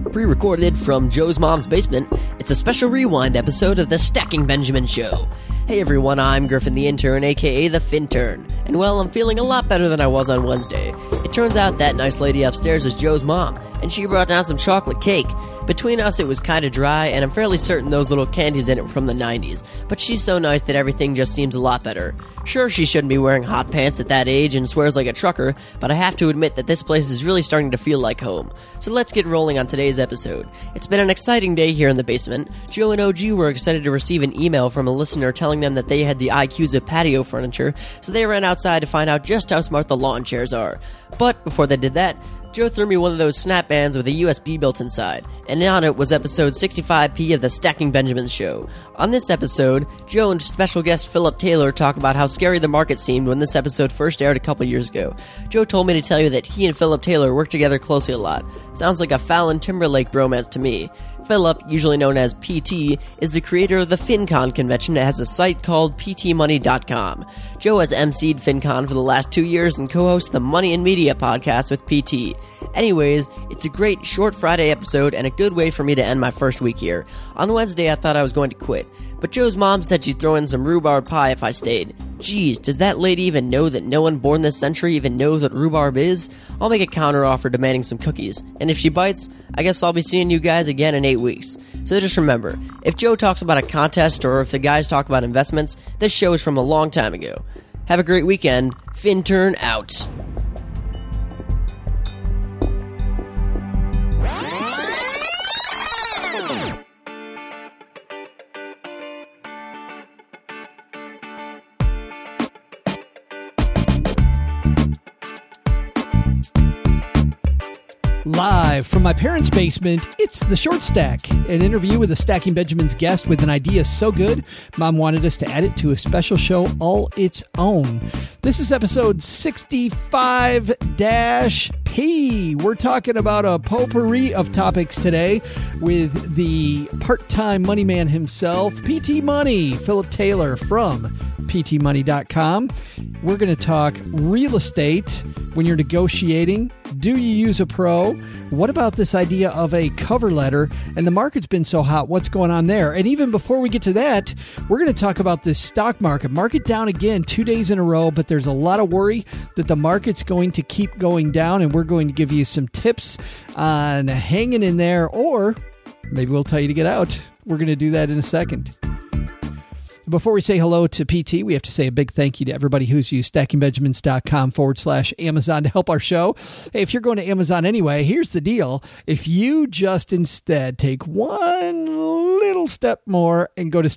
Pre-recorded from Joe's mom's basement, it's a special rewind episode of the Stacking Benjamin Show. Hey everyone, I'm Griffin the Intern, aka the Fintern, and well, I'm feeling a lot better than I was on Wednesday. It turns out that nice lady upstairs is Joe's mom, and she brought down some chocolate cake. Between us, it was kinda dry, and I'm fairly certain those little candies in it were from the 90s, but she's so nice that everything just seems a lot better. Sure, she shouldn't be wearing hot pants at that age and swears like a trucker, but I have to admit that this place is really starting to feel like home. So let's get rolling on today's episode. It's been an exciting day here in the basement. Joe and OG were excited to receive an email from a listener telling them that they had the IQs of patio furniture, so they ran outside to find out just how smart the lawn chairs are. But before they did that, Joe threw me one of those snap bands with a USB built inside, and on it was episode 65P of the Stacking Benjamin Show. On this episode, Joe and special guest Philip Taylor talk about how scary the market seemed when this episode first aired a couple years ago. Joe told me to tell you that he and Philip Taylor work together closely a lot. Sounds like a Fallon Timberlake bromance to me. Philip, usually known as PT, is the creator of the FinCon convention that has a site called ptmoney.com. Joe has emceed FinCon for the last 2 years and co-hosts the Money and Media podcast with PT. Anyways, it's a great short Friday episode and a good way for me to end my first week here. On Wednesday, I thought I was going to quit, but Joe's mom said she'd throw in some rhubarb pie if I stayed. Geez, does that lady even know that no one born this century even knows what rhubarb is? I'll make a counter-offer demanding some cookies, and if she bites, I guess I'll be seeing you guys again in 8 weeks. So just remember, if Joe talks about a contest or if the guys talk about investments, this show is from a long time ago. Have a great weekend. Fintern out. Live from my parents' basement, it's The Short Stack, an interview with a Stacking Benjamin's guest with an idea so good, Mom wanted us to add it to a special show all its own. This is episode 65-P. We're talking about a potpourri of topics today with the part-time money man himself, PT Money, Philip Taylor from ptmoney.com. We're going to talk real estate when you're negotiating. Do you use a pro? What about this idea of a cover letter? And the market's been so hot. What's going on there? And even before we get to that, we're going to talk about this stock market. Market down again 2 days in a row, but there's a lot of worry that the market's going to keep going down, and we're going to give you some tips on hanging in there, or maybe we'll tell you to get out. We're going to do that in a second. Before we say hello to PT, we have to say a big thank you to everybody who's used stackingbenjamins.com/Amazon to help our show. Hey, if you're going to Amazon anyway, here's the deal. If you just instead take one little step more and go to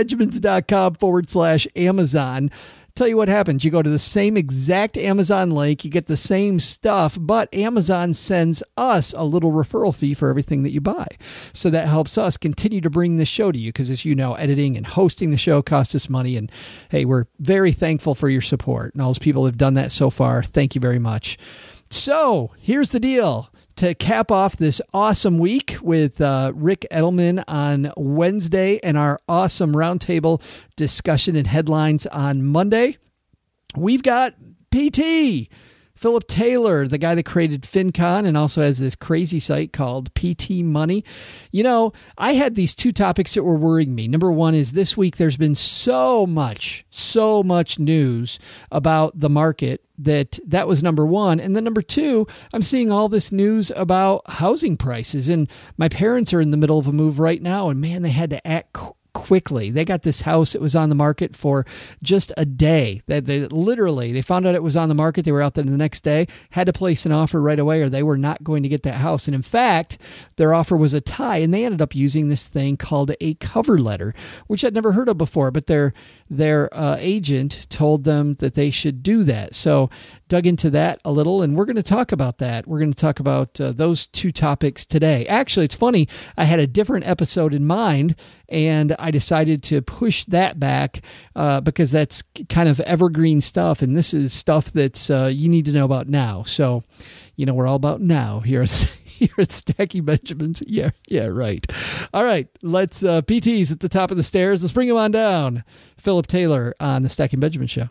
stackingbenjamins.com/Amazon, tell you what happens. You go to the same exact Amazon link, you get the same stuff, but Amazon sends us a little referral fee for everything that you buy. So that helps us continue to bring this show to you, because as you know, editing and hosting the show costs us money. And hey, we're very thankful for your support. And all those people who have done that so far, thank you very much. So here's the deal. To cap off this awesome week with Rick Edelman on Wednesday and our awesome roundtable discussion and headlines on Monday, we've got PT, Philip Taylor, the guy that created FinCon and also has this crazy site called PT Money. You know, I had these two topics that were worrying me. Number one is this week there's been so much news about the market that was number one. And then number two, I'm seeing all this news about housing prices. And my parents are in the middle of a move right now. And man, they had to act quickly. They got this house that was on the market for just a day. They found out it was on the market. They were out there the next day, had to place an offer right away or they were not going to get that house. And in fact, their offer was a tie, and they ended up using this thing called a cover letter, which I'd never heard of before, but their agent told them that they should do that. So dug into that a little, and we're going to talk about that. We're going to talk about those two topics today. Actually, it's funny. I had a different episode in mind, and I decided to push that back because that's kind of evergreen stuff, and this is stuff that's you need to know about now. So, you know, we're all about now here at Stacking Benjamins. Yeah, right. All right, let's PT's at the top of the stairs. Let's bring him on down. Philip Taylor on the Stacking Benjamin Show.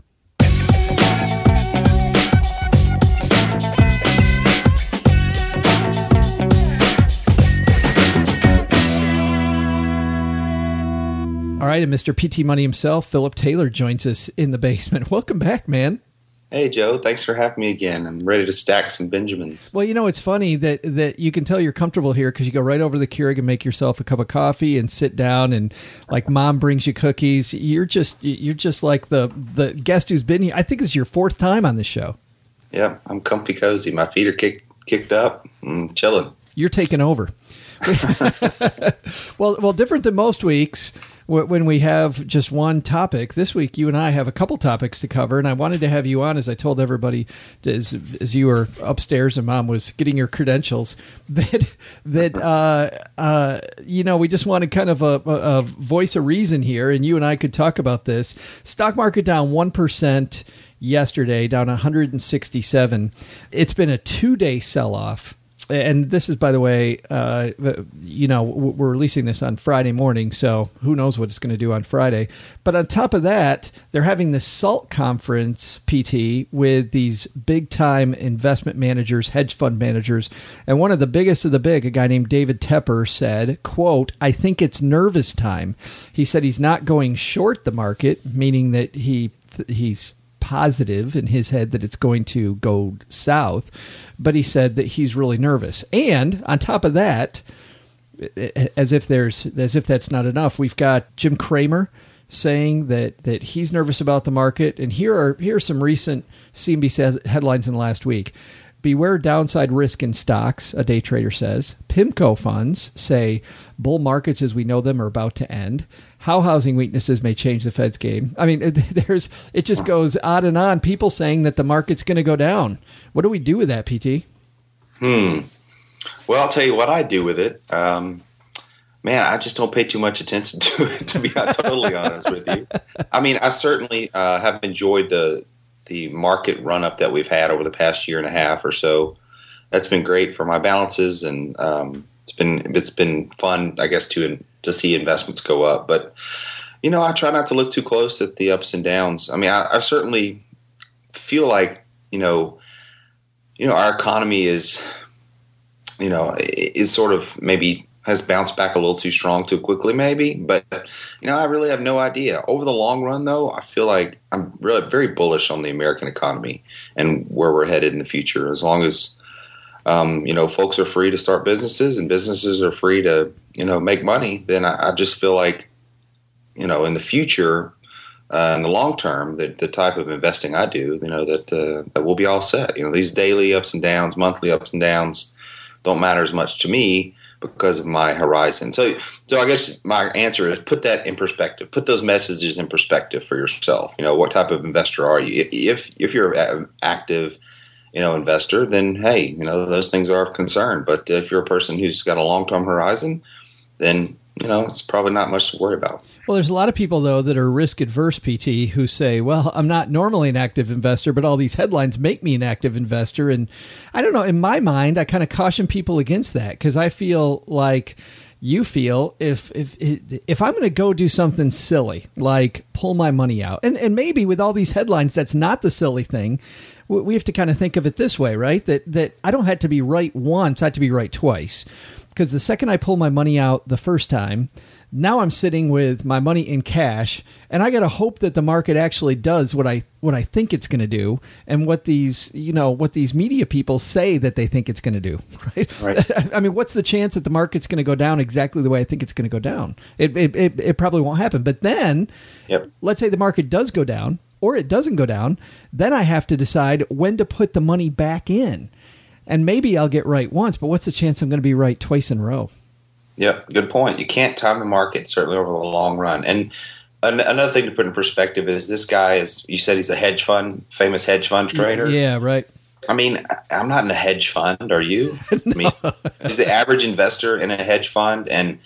right, and Mr. PT Money himself, Philip Taylor, joins us in the basement. Welcome back, man. Hey, Joe. Thanks for having me again. I'm ready to stack some Benjamins. Well, it's funny that you can tell you're comfortable here because you go right over to the Keurig and make yourself a cup of coffee and sit down, and like mom brings you cookies. You're just like the guest who's been here. I think this is your fourth time on this show. Yeah, I'm comfy cozy. My feet are kicked up. I'm chilling. You're taking over. Well, different than most weeks when we have just one topic. This week, you and I have a couple topics to cover, and I wanted to have you on, as I told everybody, as you were upstairs and Mom was getting your credentials, that we just wanted kind of a voice of reason here, and you and I could talk about this. Stock market down 1% yesterday, down 167. It's been a 2-day sell-off. And this is, by the way, we're releasing this on Friday morning, so who knows what it's going to do on Friday. But on top of that, they're having the SALT conference, PT, with these big-time investment managers, hedge fund managers. And one of the biggest of the big, a guy named David Tepper, said, quote, "I think it's nervous time." He said he's not going short the market, meaning that he's positive in his head that it's going to go south, but he said that he's really nervous. And on top of that, as if that's not enough, we've got Jim Cramer saying that he's nervous about the market. And here are some recent CNBC headlines in the last week. Beware downside risk in stocks, a day trader says. PIMCO funds say bull markets as we know them are about to end. How housing weaknesses may change the Fed's game. I mean, it just goes on and on. People saying that the market's going to go down. What do we do with that, PT? Well, I'll tell you what I do with it. Man, I just don't pay too much attention to it, to be totally honest with you. I mean, I certainly have enjoyed the market run-up that we've had over the past year and a half or so. That's been great for my balances, and it's been fun, I guess, to see investments go up. But, I try not to look too close at the ups and downs. I mean, I certainly feel like, our economy is sort of maybe has bounced back a little too strong too quickly maybe. But, I really have no idea. Over the long run, though, I feel like I'm really very bullish on the American economy and where we're headed in the future. As long as, folks are free to start businesses and businesses are free to, make money, then I just feel like, in the future, in the long term, the type of investing I do, that we'll be all set. These daily ups and downs, monthly ups and downs don't matter as much to me because of my horizon. So I guess my answer is put that in perspective. Put those messages in perspective for yourself. What type of investor are you? If you're an active, investor, then hey, those things are of concern. But if you're a person who's got a long-term horizon, then it's probably not much to worry about. Well, there's a lot of people, though, that are risk-adverse, PT, who say, well, I'm not normally an active investor, but all these headlines make me an active investor. And I don't know, in my mind, I kind of caution people against that because I feel like you feel if I'm going to go do something silly, like pull my money out, and maybe with all these headlines, that's not the silly thing. We have to kind of think of it this way, right? That I don't have to be right once, I have to be right twice. Because the second I pull my money out the first time, now I'm sitting with my money in cash, and I got to hope that the market actually does what I think it's going to do, and what these media people say that they think it's going to do. Right? I mean, what's the chance that the market's going to go down exactly the way I think it's going to go down? It probably won't happen. But then, Let's say the market does go down, or it doesn't go down. Then I have to decide when to put the money back in. And maybe I'll get right once, but what's the chance I'm going to be right twice in a row? Yeah, good point. You can't time the market, certainly over the long run. And another thing to put in perspective is this guy you said he's a famous hedge fund trader. Yeah, right. I mean, I'm not in a hedge fund. Are you? I mean, is the average investor in a hedge fund? And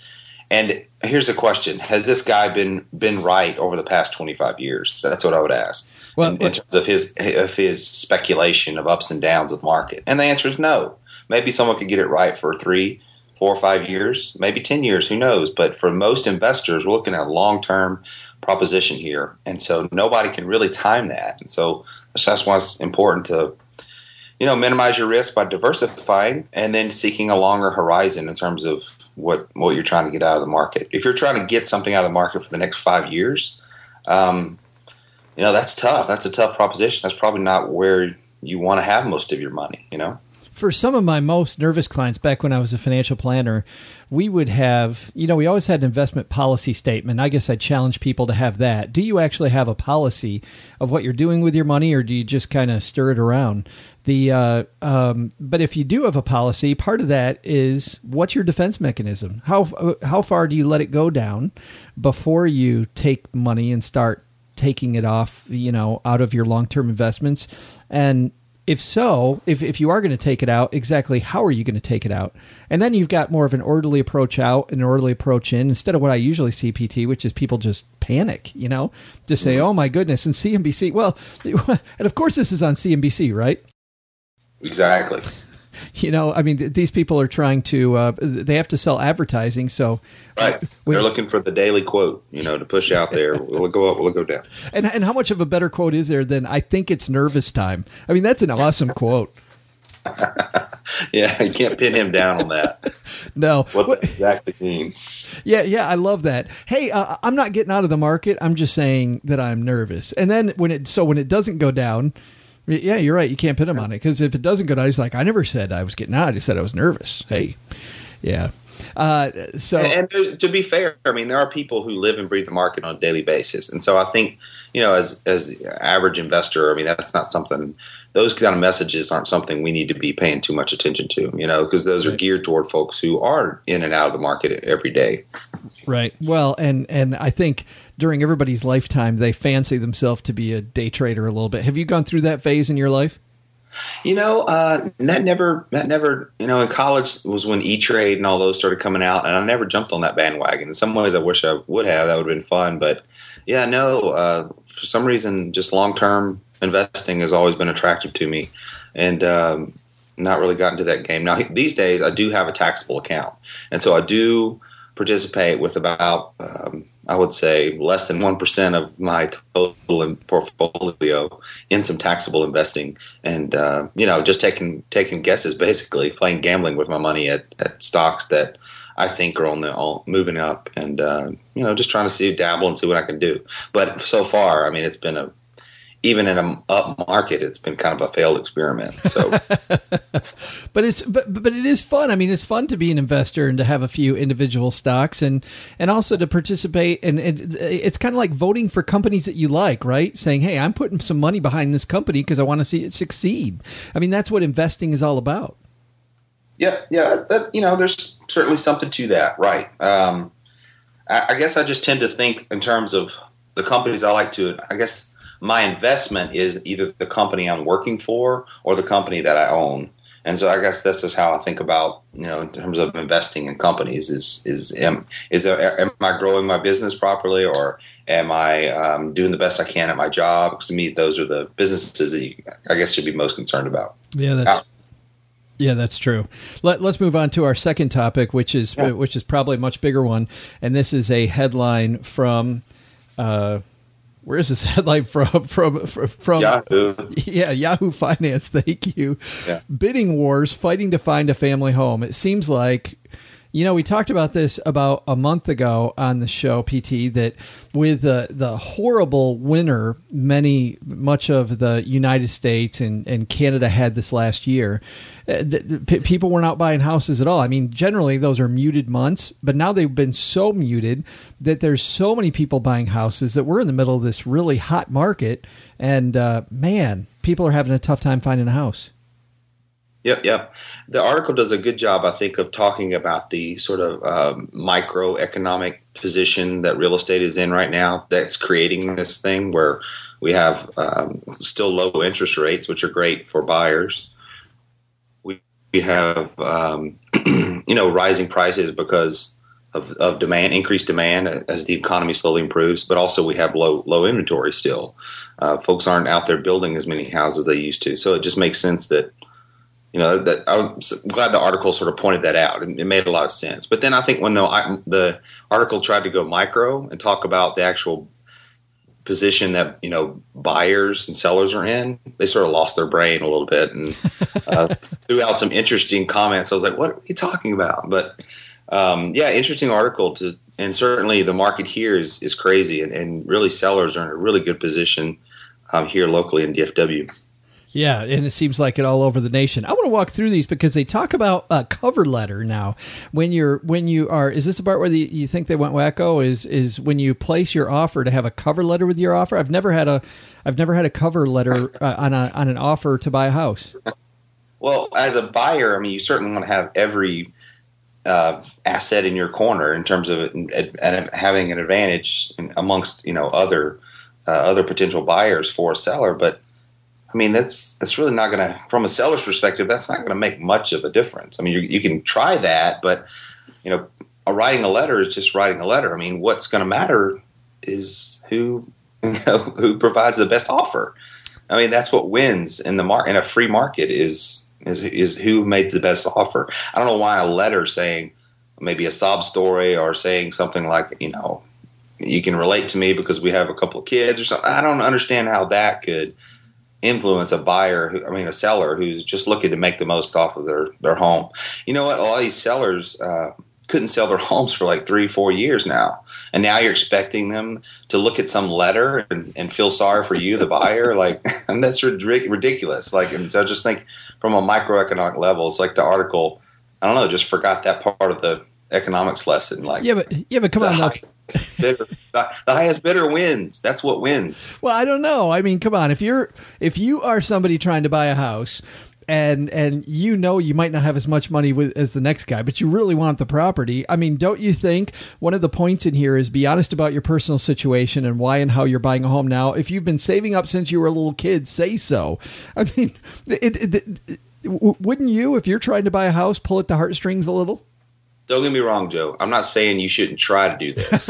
here's the question: has this guy been right over the past 25 years? That's what I would ask. Well, in terms of his speculation of ups and downs of the market, and the answer is no. Maybe someone could get it right for 3, 4, 5 years, maybe 10 years. Who knows? But for most investors, we're looking at a long-term proposition here, and so nobody can really time that. And so that's why it's important to minimize your risk by diversifying and then seeking a longer horizon in terms of what you're trying to get out of the market. If you're trying to get something out of the market for the next 5 years, that's tough. That's a tough proposition. That's probably not where you want to have most of your money, For some of my most nervous clients back when I was a financial planner, we would have, we always had an investment policy statement. I guess I challenge people to have that. Do you actually have a policy of what you're doing with your money, or do you just kind of stir it around? But if you do have a policy, part of that is, what's your defense mechanism? How far do you let it go down before you take money and start taking it off, out of your long-term investments? And if so, if you are going to take it out, exactly how are you going to take it out? And then you've got more of an orderly approach out, an orderly approach in, instead of what I usually see, PT, which is people just panic, just say, oh my goodness, and CNBC. Well, and of course this is on CNBC, right? Exactly. These people are trying to, they have to sell advertising. So right. They're looking for the daily quote, to push out there. Will it go up? Will it go down? And how much of a better quote is there than, I think it's nervous time? I mean, that's an awesome quote. Yeah. You can't pin him down on that. No. What that exactly means. Yeah. I love that. Hey, I'm not getting out of the market. I'm just saying that I'm nervous. And then when it doesn't go down, yeah, you're right. You can't pin him on it, because if it doesn't go down, he's like, I never said I was getting out. I said I was nervous. Hey, yeah. And to be fair, there are people who live and breathe the market on a daily basis, and so I think as average investor, that's not something. Those kind of messages aren't something we need to be paying too much attention to, because those are geared toward folks who are in and out of the market every day. Right. Well, and I think during everybody's lifetime, they fancy themselves to be a day trader a little bit. Have you gone through that phase in your life? That never, in college was when E-Trade and all those started coming out, and I never jumped on that bandwagon. In some ways, I wish I would have. That would have been fun. But yeah, no, for some reason, just long-term investing has always been attractive to me, and not really gotten to that game. Now, these days, I do have a taxable account, and so I do participate with about, I would say, less than 1% of my total portfolio in some taxable investing, and just taking guesses, basically playing gambling with my money at stocks that I think are moving up, and just trying to dabble and see what I can do. But so far, it's been even in an up market, it's been kind of a failed experiment. So, but it is fun. It's fun to be an investor and to have a few individual stocks, and also to participate. And it's kind of like voting for companies that you like, right? Saying, hey, I'm putting some money behind this company because I want to see it succeed. That's what investing is all about. Yeah. There's certainly something to that, right? I guess I just tend to think in terms of the companies I like to. I guess my investment is either the company I'm working for or the company that I own. And so I guess this is how I think about, in terms of investing in companies am I growing my business properly, or am I doing the best I can at my job? Because to me, those are the businesses that I guess should be most concerned about. Yeah, that's true. Let's move on to our second topic, which is probably a much bigger one. And this is a headline from, where is this headline from? Yahoo. Yeah, Yahoo Finance. Thank you. Yeah. Bidding wars, fighting to find a family home. It seems like, we talked about this about a month ago on the show, PT, that with the horrible winter much of the United States and Canada had this last year, people weren't out buying houses at all. Generally those are muted months, but now they've been so muted that there's so many people buying houses that we're in the middle of this really hot market, and people are having a tough time finding a house. Yep. The article does a good job, I think, of talking about the sort of microeconomic position that real estate is in right now that's creating this thing where we have still low interest rates, which are great for buyers. We have, rising prices because of demand, increased demand as the economy slowly improves, but also we have low inventory still. Folks aren't out there building as many houses as they used to. So it just makes sense that that I'm glad the article sort of pointed that out. It made a lot of sense. But then I think when the article tried to go micro and talk about the actual position that buyers and sellers are in, they sort of lost their brain a little bit and threw out some interesting comments. I was like, "What are you talking about?" But Yeah, interesting article. And certainly the market here is crazy, and really sellers are in a really good position here locally in DFW. Yeah, and it seems like it all over the nation. I want to walk through these because they talk about a cover letter now. When you are, is this the part where you think they went wacko? Is when you place your offer to have a cover letter with your offer? I've never had a cover letter on an offer to buy a house. Well, as a buyer, I mean, you certainly want to have every asset in your corner in terms of having an advantage amongst other potential buyers for a seller, but I mean, that's really not going to, from a seller's perspective, that's not going to make much of a difference. I mean, you can try that, but, writing a letter is just writing a letter. I mean, what's going to matter is who provides the best offer. I mean, that's what wins in a free market is who made the best offer. I don't know why a letter saying maybe a sob story or saying something like, you can relate to me because we have a couple of kids or something. I don't understand how that could influence a seller who's just looking to make the most off of their home. You know what? A lot of these sellers couldn't sell their homes for like 3-4 years now. And now you're expecting them to look at some letter and feel sorry for you, the buyer. Like, and that's ridiculous. Like, and so I just think from a microeconomic level, it's like the article, I don't know, just forgot that part of the economics lesson. Like, yeah, but come on, the highest bidder wins. That's what wins. Well, I don't know. I mean, come on. If you are somebody trying to buy a house and you might not have as much money as the next guy, but you really want the property. I mean, don't you think one of the points in here is be honest about your personal situation and why and how you're buying a home now? If you've been saving up since you were a little kid, say so. I mean, wouldn't you, if you're trying to buy a house, pull at the heartstrings a little? Don't get me wrong, Joe. I'm not saying you shouldn't try to do this.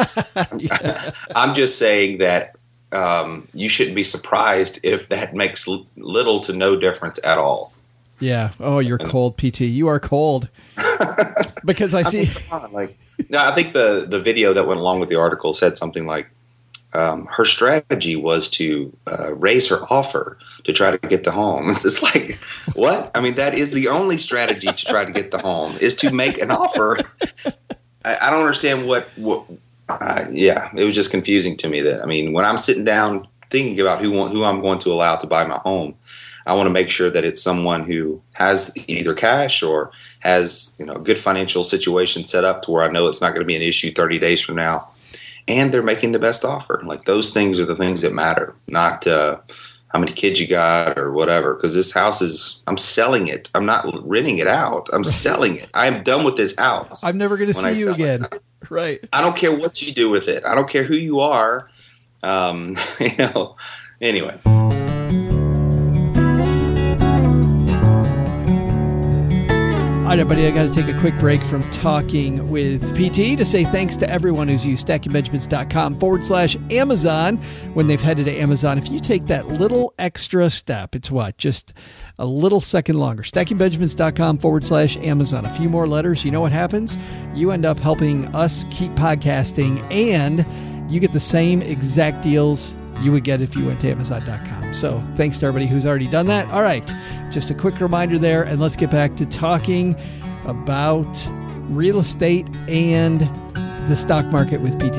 I'm just saying that you shouldn't be surprised if that makes little to no difference at all. Yeah. Oh, you're cold, PT. You are cold. Because I see. I think the video that went along with the article said something like her strategy was to raise her offer to try to get the home. It's like, what? I mean, that is the only strategy to try to get the home is to make an offer. I don't understand what it was just confusing to me that, I mean, when I'm sitting down thinking about who I'm going to allow to buy my home, I want to make sure that it's someone who has either cash or has, a good financial situation set up to where I know it's not going to be an issue 30 days from now. And they're making the best offer. Like, those things are the things that matter, not how many kids you got or whatever. Because this house I'm selling it. I'm not renting it out. I'm selling it. I'm done with this house. I'm never going to see you again. Right. I don't care what you do with it. I don't care who you are. Anyway. All right, everybody, I got to take a quick break from talking with PT to say thanks to everyone who's used stackingbenjamins.com/Amazon when they've headed to Amazon. If you take that little extra step, it's what? Just a little second longer. stackingbenjamins.com/Amazon. A few more letters. You know what happens? You end up helping us keep podcasting, and you get the same exact deals you would get if you went to Amazon.com. So thanks to everybody who's already done that. All right, just a quick reminder there, and let's get back to talking about real estate and the stock market with PT.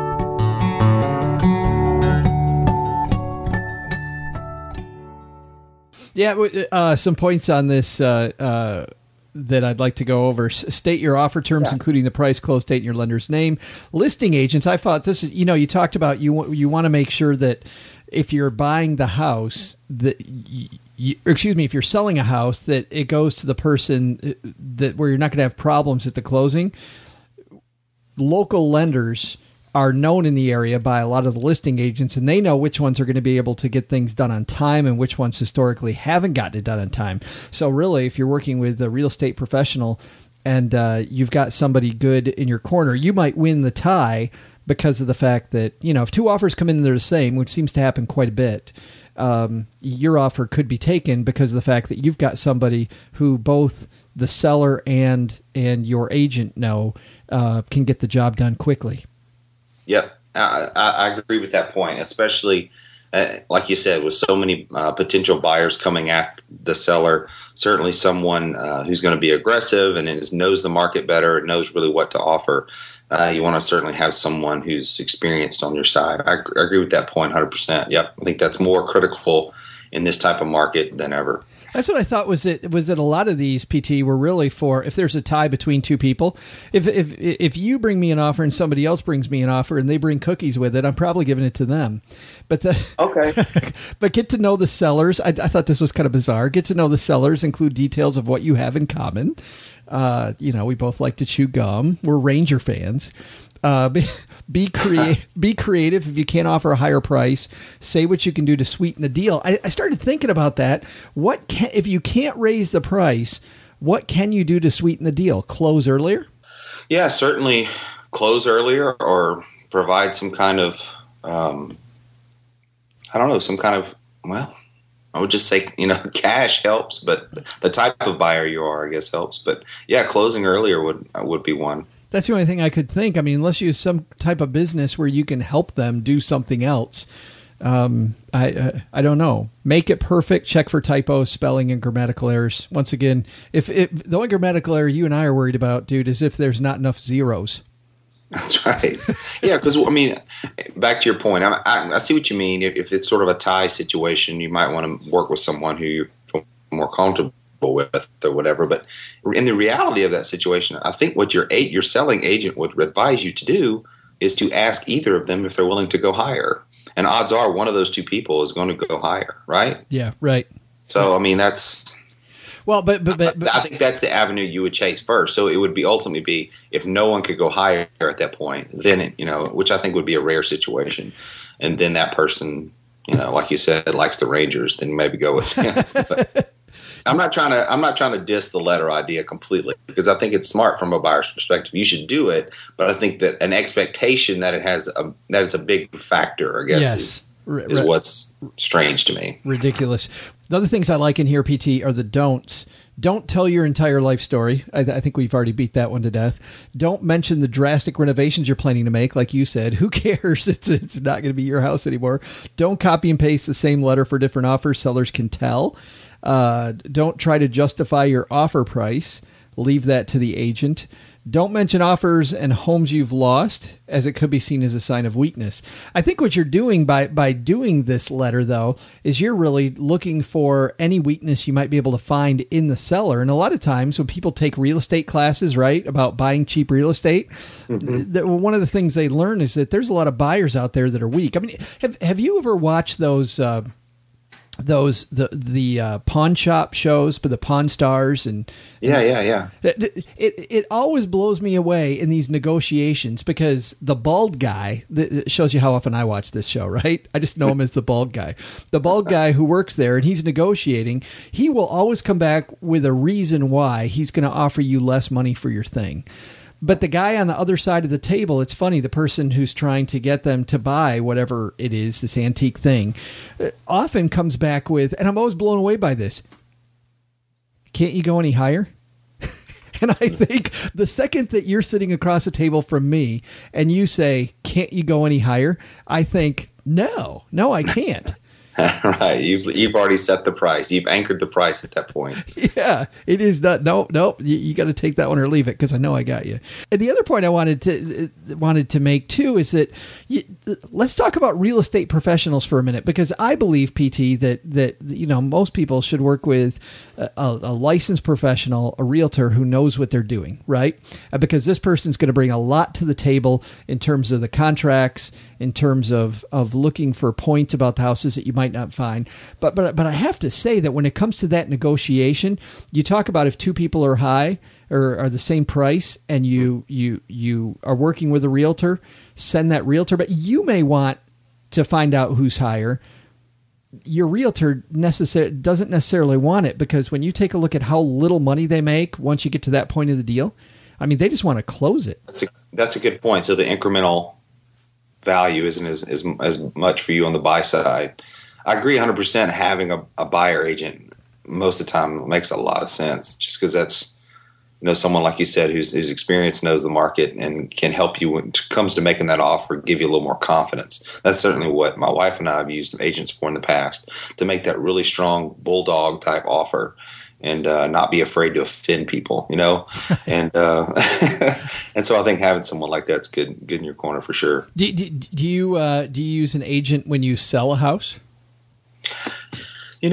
Yeah, some points on this that I'd like to go over. State your offer terms, including the price, close date, and your lender's name. Listing agents, I thought this is, you talked about you want to make sure that if you're buying the house, that if you're selling a house, that it goes to the person that where you're not going to have problems at the closing. Local lenders are known in the area by a lot of the listing agents, and they know which ones are going to be able to get things done on time and which ones historically haven't gotten it done on time. So really, if you're working with a real estate professional and you've got somebody good in your corner, you might win the tie because of the fact that, if two offers come in and they're the same, which seems to happen quite a bit, your offer could be taken because of the fact that you've got somebody who both the seller and your agent know can get the job done quickly. Yep, I agree with that point, especially like you said, with so many potential buyers coming at the seller, certainly someone who's going to be aggressive and knows the market better, knows really what to offer. You want to certainly have someone who's experienced on your side. I agree with that point 100%. Yep. I think that's more critical in this type of market than ever. That's what I thought was that a lot of these PT were really for if there's a tie between two people. If you bring me an offer and somebody else brings me an offer and they bring cookies with it, I'm probably giving it to them. But okay. But get to know the sellers. I thought this was kind of bizarre. Get to know the sellers, include details of what you have in common. We both like to chew gum. We're Ranger fans. Be creative. If you can't offer a higher price, say what you can do to sweeten the deal. I started thinking about that. If you can't raise the price, what can you do to sweeten the deal? Close earlier? Yeah, certainly close earlier or provide some kind of, I would just say, cash helps, but the type of buyer you are, I guess, helps. But yeah, closing earlier would be one. That's the only thing I could think. I mean, unless you have some type of business where you can help them do something else. I don't know. Make it perfect. Check for typos, spelling, and grammatical errors. Once again, if the only grammatical error you and I are worried about, dude, is if there's not enough zeros. That's right. Yeah, because, back to your point, I see what you mean. If it's sort of a tie situation, you might want to work with someone who you feel more comfortable with or whatever. But in the reality of that situation, I think what your selling agent would advise you to do is to ask either of them if they're willing to go higher. And odds are one of those two people is going to go higher, right? Yeah, right. So, that's... Well, but I think that's the avenue you would chase first. So it would ultimately be if no one could go higher at that point, then, which I think would be a rare situation. And then that person, like you said, likes the Rangers, then maybe go with him. But I'm not trying to diss the letter idea completely because I think it's smart from a buyer's perspective. You should do it, but I think that an expectation that it's a big factor, I guess, is what's strange to me. Ridiculous. The other things I like in here, PT, are the don'ts. Don't tell your entire life story. I think we've already beat that one to death. Don't mention the drastic renovations you're planning to make. Like you said, who cares? It's not going to be your house anymore. Don't copy and paste the same letter for different offers. Sellers can tell. Don't try to justify your offer price. Leave that to the agent. Don't mention offers and homes you've lost, as it could be seen as a sign of weakness. I think what you're doing by doing this letter, though, is you're really looking for any weakness you might be able to find in the seller. And a lot of times when people take real estate classes, right, about buying cheap real estate, one of the things they learn is that there's a lot of buyers out there that are weak. I mean, have you ever watched those pawn shop shows, but the Pawn Stars and yeah. It always blows me away in these negotiations because the bald guy, that shows you how often I watch this show, right? I just know him as the bald guy who works there and he's negotiating. He will always come back with a reason why he's going to offer you less money for your thing. But the guy on the other side of the table, it's funny, the person who's trying to get them to buy whatever it is, this antique thing, often comes back with, and I'm always blown away by this, can't you go any higher? And I think the second that you're sitting across the table from me and you say, can't you go any higher? I think, no, I can't. Right. You've already set the price. You've anchored the price at that point. Yeah, it is not. Nope. You got to take that one or leave it because I know I got you. And the other point I wanted to make too is that let's talk about real estate professionals for a minute because I believe, PT, that most people should work with a licensed professional, a realtor who knows what they're doing, right? Because this person's going to bring a lot to the table in terms of the contracts, in terms of looking for points about the houses that you might not find. But I have to say that when it comes to that negotiation, you talk about if two people are high or are the same price and you are working with a realtor, send that realtor. But you may want to find out who's higher. Your realtor doesn't necessarily want it because when you take a look at how little money they make once you get to that point of the deal, I mean, they just want to close it. That's a good point. So the incremental value isn't as much for you on the buy side. I agree 100%. Having a buyer agent most of the time makes a lot of sense just because someone like you said who's experienced, knows the market, and can help you when it comes to making that offer, give you a little more confidence. That's certainly what my wife and I have used agents for in the past, to make that really strong bulldog type offer and not be afraid to offend people, and and so I think having someone like that's good in your corner for sure. Do you use an agent when you sell a house? When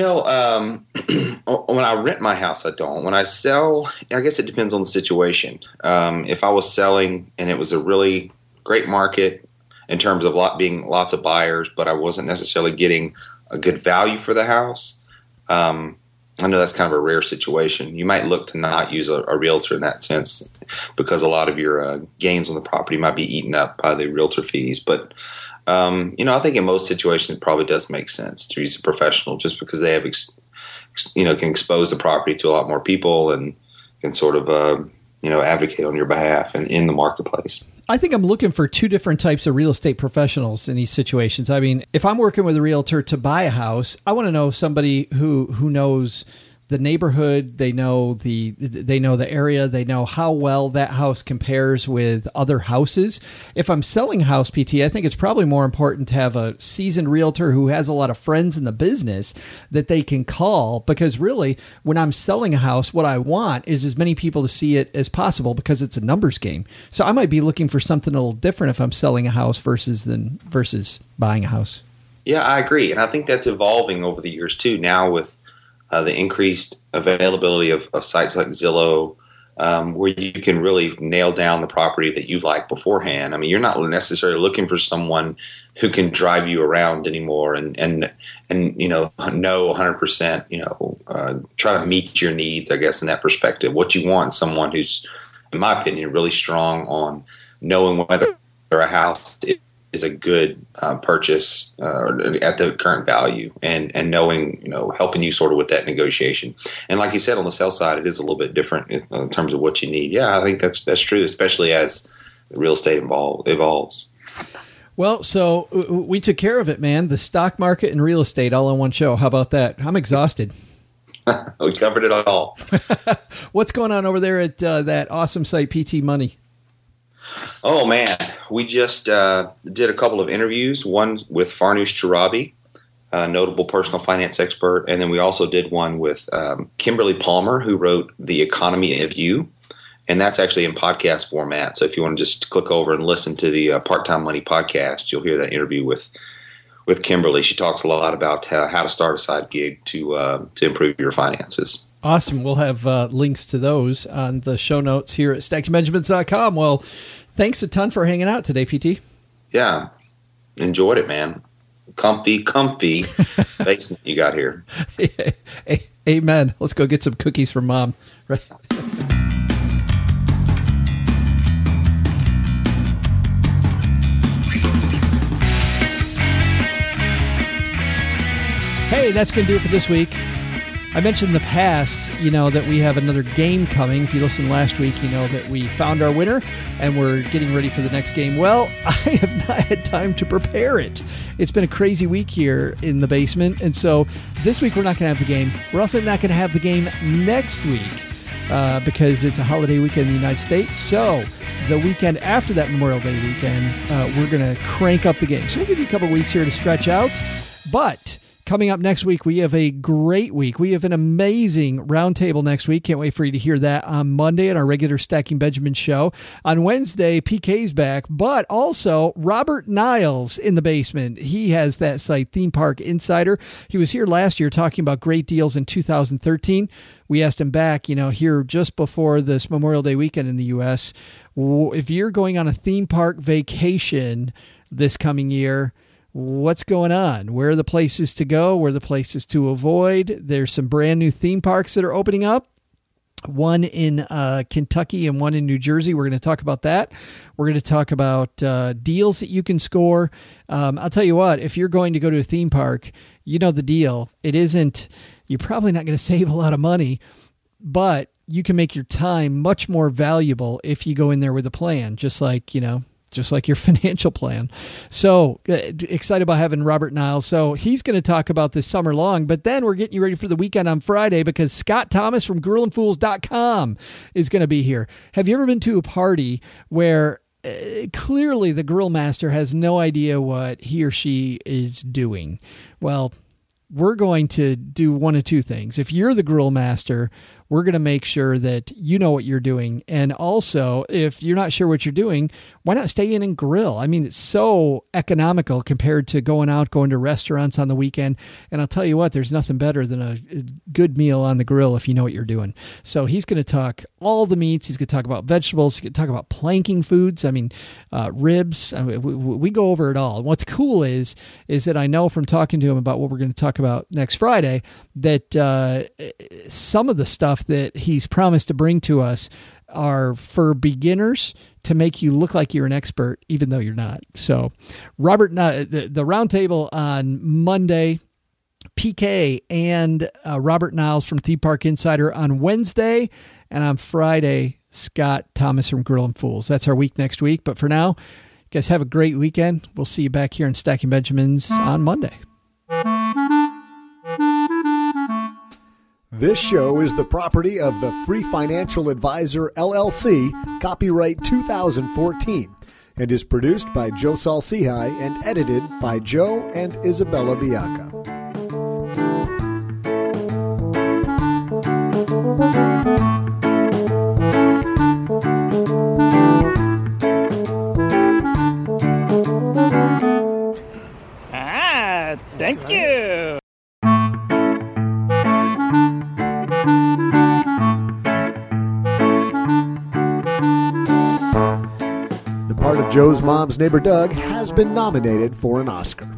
I rent my house, I don't. When I sell, I guess it depends on the situation. If I was selling and it was a really great market in terms of being lots of buyers, but I wasn't necessarily getting a good value for the house, I know that's kind of a rare situation. You might look to not use a realtor in that sense because a lot of your gains on the property might be eaten up by the realtor fees. But I think in most situations it probably does make sense to use a professional, just because they have, can expose the property to a lot more people and can sort of, advocate on your behalf and in the marketplace. I think I'm looking for two different types of real estate professionals in these situations. I mean, if I'm working with a realtor to buy a house, I want to know somebody who knows the neighborhood, they know the area, they know how well that house compares with other houses. If I'm selling a house, PT, I think it's probably more important to have a seasoned realtor who has a lot of friends in the business that they can call, because really when I'm selling a house, what I want is as many people to see it as possible, because it's a numbers game. So I might be looking for something a little different if I'm selling a house versus buying a house. Yeah, I agree. And I think that's evolving over the years too. Now with the increased availability of sites like Zillow, where you can really nail down the property that you like beforehand. I mean, you're not necessarily looking for someone who can drive you around anymore and know 100%, try to meet your needs, I guess, in that perspective. What you want is someone who's, in my opinion, really strong on knowing whether a house is a good purchase at the current value, and knowing, helping you sort of with that negotiation. And like you said, on the sell side, it is a little bit different in terms of what you need. Yeah, I think that's true, especially as real estate evolves. Well, so we took care of it, man. The stock market and real estate all in one show. How about that? I'm exhausted. We covered it all. What's going on over there at that awesome site, PT Money? Oh, man. We just did a couple of interviews, one with Farnoosh Torabi, a notable personal finance expert, and then we also did one with Kimberly Palmer, who wrote The Economy of You, and that's actually in podcast format. So if you want to just click over and listen to the Part-Time Money podcast, you'll hear that interview with Kimberly. She talks a lot about how to start a side gig to improve your finances. Awesome. We'll have links to those on the show notes here at stackingbenjamins.com. Well, thanks a ton for hanging out today, PT. Yeah. Enjoyed it, man. Comfy basement you got here. Amen. Let's go get some cookies from Mom. Right. Hey, that's going to do it for this week. I mentioned in the past, that we have another game coming. If you listened last week, you know that we found our winner and we're getting ready for the next game. Well, I have not had time to prepare it. It's been a crazy week here in the basement. And so this week we're not going to have the game. We're also not going to have the game next week because it's a holiday weekend in the United States. So the weekend after that Memorial Day weekend, we're going to crank up the game. So we'll give you a couple weeks here to stretch out. But coming up next week, we have a great week. We have an amazing roundtable next week. Can't wait for you to hear that on Monday on our regular Stacking Benjamin show. On Wednesday, PK's back, but also Robert Niles in the basement. He has that site, Theme Park Insider. He was here last year talking about great deals in 2013. We asked him back, here just before this Memorial Day weekend in the U.S., if you're going on a theme park vacation this coming year, what's going on? Where are the places to go? Where are the places to avoid? There's some brand new theme parks that are opening up. One in Kentucky and one in New Jersey. We're going to talk about that. We're going to talk about deals that you can score. I'll tell you what, if you're going to go to a theme park, you know the deal. You're probably not going to save a lot of money, but you can make your time much more valuable if you go in there with a plan. Just like, just like your financial plan. So excited about having Robert Niles. So he's going to talk about this summer long, but then we're getting you ready for the weekend on Friday because Scott Thomas from GrillandFools.com is going to be here. Have you ever been to a party where clearly the grill master has no idea what he or she is doing? Well, we're going to do one of two things. If you're the grill master, we're going to make sure that you know what you're doing. And also, if you're not sure what you're doing, why not stay in and grill? I mean, it's so economical compared to going to restaurants on the weekend. And I'll tell you what, there's nothing better than a good meal on the grill if you know what you're doing. So he's going to talk all the meats. He's going to talk about vegetables. He's going to talk about planking foods. I mean, ribs. I mean, we go over it all. And what's cool is that I know from talking to him about what we're going to talk about next Friday that some of the stuff that he's promised to bring to us are for beginners to make you look like you're an expert, even though you're not. So Robert, the roundtable on Monday, PK and Robert Niles from Theme Park Insider on Wednesday, and on Friday, Scott Thomas from Grill and Fools. That's our week next week. But for now, you guys have a great weekend. We'll see you back here in Stacking Benjamins on Monday. This show is the property of the Free Financial Advisor, LLC, copyright 2014, and is produced by Joe Salcihai and edited by Joe and Isabella Bianca. Thank you. The part of Joe's Mom's Neighbor Doug has been nominated for an Oscar.